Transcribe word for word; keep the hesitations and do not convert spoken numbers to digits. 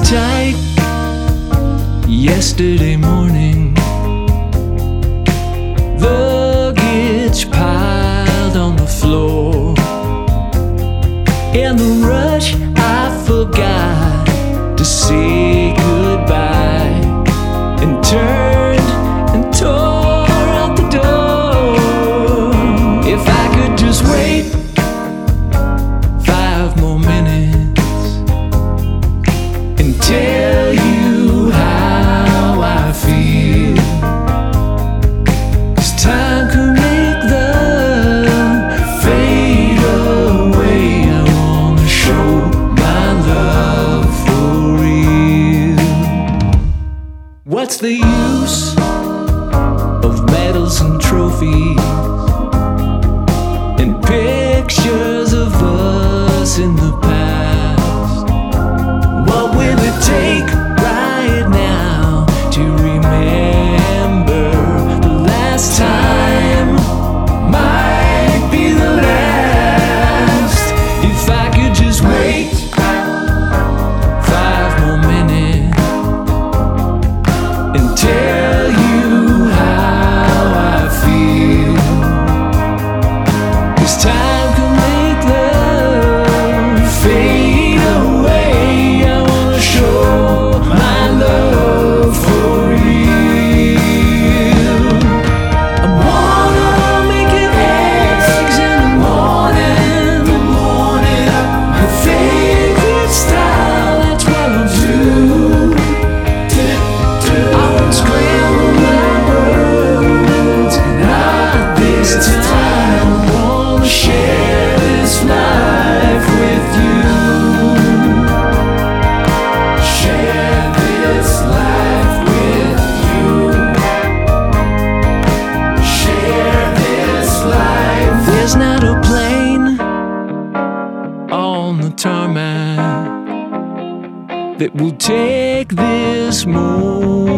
tight yesterday morning. Luggage piled on the floor. In the rush, I forgot to say goodbye and turned and tore out the door. If I could just wait five more minutes and tell you how I feel, 'cause time could make love fade away. I wanna show my love for real. What's the use of medals and trophies and pictures of us in the past? What will it take right now to remember the last time? Might be the last. If I could just wait five more minutes and tell you how I feel, 'cause time can make love fade away. I wanna show my love for real. I wanna make it eggs in the morning, the morning. Your favorite style, that's what I'll do. I won't scramble my words, not this time. I wanna share this life with you. Share this life with you. Share this life. There's not a plane on the tarmac that will take this moment